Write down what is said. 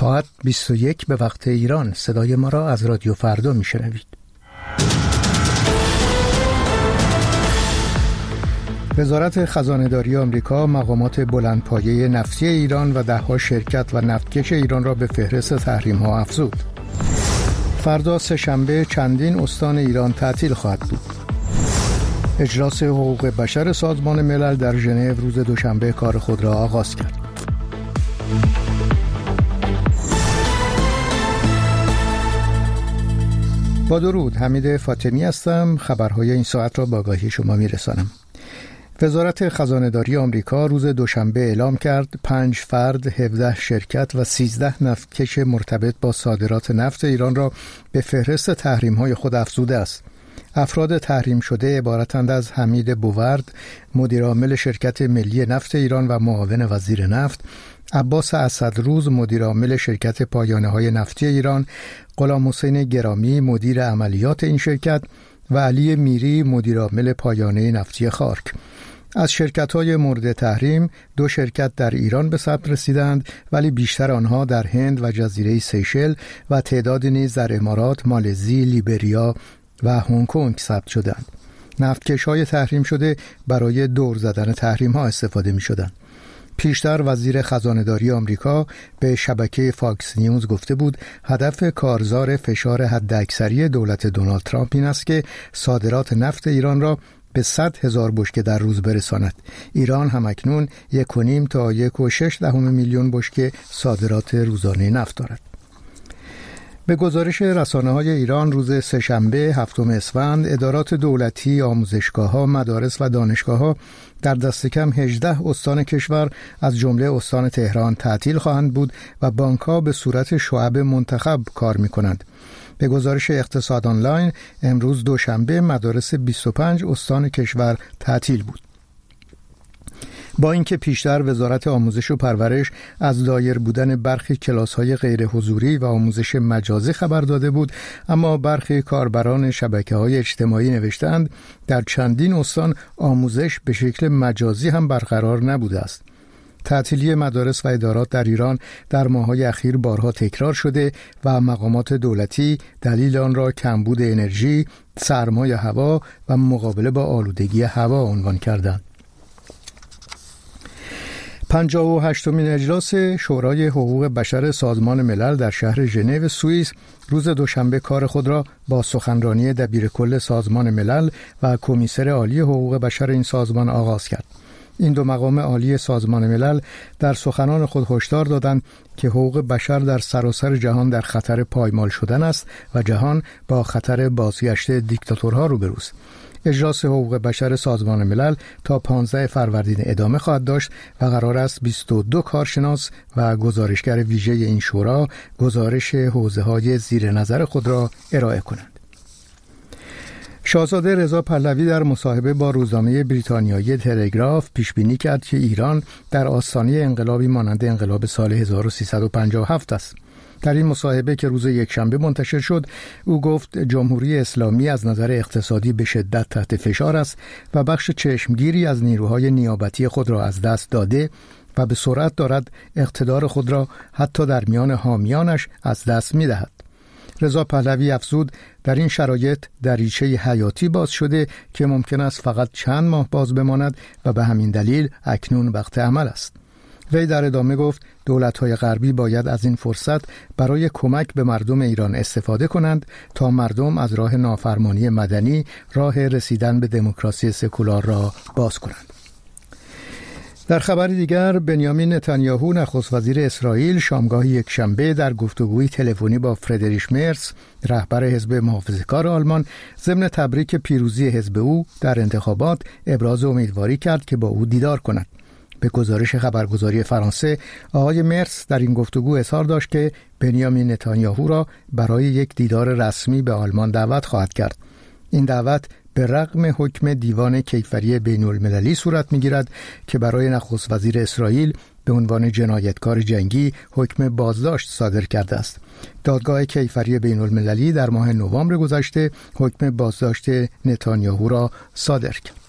ساعت 21 به وقت ایران. صدای ما را از رادیو فردا میشنوید. وزارت خزانه‌داری آمریکا مقامات بلندپایه نفتی ایران و ده‌ها شرکت و نفتکش ایران را به فهرست تحریم‌ها افزود. فردا سه‌شنبه چندین استان ایران تعطیل خواهد بود. اجلاس حقوق بشر سازمان ملل در ژنو روز دوشنبه کار خود را آغاز کرد. با درود، حمید فاطمی هستم. خبرهای این ساعت را به آگاهی شما میرسانم. وزارت خزانه‌داری آمریکا روز دوشنبه اعلام کرد 5 فرد، 17 شرکت و 13 نفتکش مرتبط با صادرات نفت ایران را به فهرست تحریم‌های خود افزوده است. افراد تحریم شده عبارتند از حمید بوورد، مدیرعامل شرکت ملی نفت ایران و معاون وزیر نفت، عباس اسدروز، مدیرعامل شرکت پایانه‌های نفتی ایران، غلام حسین گرامی، مدیر عملیات این شرکت و علی میری، مدیرعامل پایانه نفتی خارک. از شرکت‌های مورد تحریم 2 شرکت در ایران به ثبت رسیدند، ولی بیشتر آنها در هند و جزیره سیشل و تعدادی نیز در امارات، مالزی، لیبریا و هنگ کنگ ثبت شدند. نفتکش‌های تحریم شده برای دور زدن تحریم‌ها استفاده می‌شدند. پیشتر وزیر خزانه‌داری آمریکا به شبکه فاکس نیوز گفته بود هدف کارزار فشار حداکثری دولت دونالد ترامپ این است که صادرات نفت ایران را به 100,000 بشکه در روز برساند. ایران همکنون 1.5 تا 1.6 میلیون بشکه صادرات روزانه نفت دارد. به گزارش رسانه‌های ایران روز سه‌شنبه 7 اسفند، ادارات دولتی، آموزشگاه‌ها، مدارس و دانشگاه‌ها در دست کم 18 استان کشور از جمله استان تهران تعطیل خواهند بود و بانک‌ها به صورت شعب منتخب کار می‌کنند. به گزارش اقتصاد آنلاین امروز دوشنبه مدارس 25 استان کشور تعطیل بود. با اینکه پیشتر وزارت آموزش و پرورش از دایر بودن برخی کلاس‌های غیر حضوری و آموزش مجازی خبر داده بود، اما برخی کاربران شبکه‌های اجتماعی نوشتند در چندین استان آموزش به شکل مجازی هم برقرار نبوده است. تعطیلی مدارس و ادارات در ایران در ماه‌های اخیر بارها تکرار شده و مقامات دولتی دلیل آن را کمبود انرژی، سرمای هوا و مقابله با آلودگی هوا عنوان کردند. 58مین اجلاس شورای حقوق بشر سازمان ملل در شهر ژنو سوئیس روز دوشنبه کار خود را با سخنرانی دبیرکل سازمان ملل و کمیسر عالی حقوق بشر این سازمان آغاز کرد. این 2 مقام عالی سازمان ملل در سخنان خود هشدار دادند که حقوق بشر در سراسر جهان در خطر پایمال شدن است و جهان با خطر بازگشت دیکتاتورها روبروست. اجلاس حقوق بشر سازمان ملل تا 15 فروردین ادامه خواهد داشت و قرار است 22 کارشناس و گزارشگر ویژه این شورا گزارش حوزه‌های زیر نظر خود را ارائه کنند. شاهزاده رضا پهلوی در مصاحبه با روزنامه بریتانیایی تلگراف پیش بینی کرد که ایران در آستانه انقلابی مانند انقلاب سال 1357 است. در این مصاحبه که روز یکشنبه منتشر شد، او گفت جمهوری اسلامی از نظر اقتصادی به شدت تحت فشار است و بخش چشمگیری از نیروهای نیابتی خود را از دست داده و به سرعت دارد اقتدار خود را حتی در میان حامیانش از دست می‌دهد. رضا پهلوی افزود در این شرایط دریچه حیاتی باز شده که ممکن است فقط چند ماه باز بماند و به همین دلیل اکنون وقت عمل است. وی در ادامه گفت دولت‌های غربی باید از این فرصت برای کمک به مردم ایران استفاده کنند تا مردم از راه نافرمانی مدنی راه رسیدن به دموکراسی سکولار را باز کنند. در خبر دیگر، بنیامین نتانیاهو نخست وزیر اسرائیل شامگاه یکشنبه در گفتگوی تلفنی با فردریش مرز رهبر حزب محافظه‌کار آلمان ضمن تبریک پیروزی حزب او در انتخابات ابراز امیدواری کرد که با او دیدار کند. به گزارش خبرگزاری فرانسه، آقای مرز در این گفتگو اظهار داشت که بنیامین نتانیاهو را برای یک دیدار رسمی به آلمان دعوت خواهد کرد. این دعوت به رغم حکم دیوان کیفری بین‌المللی صورت می‌گیرد که برای نخست وزیر اسرائیل به عنوان جنایتکار جنگی حکم بازداشت صادر کرده است. دادگاه کیفری بین‌المللی در ماه نوامبر گذشته حکم بازداشت نتانیاهو را صادر کرد.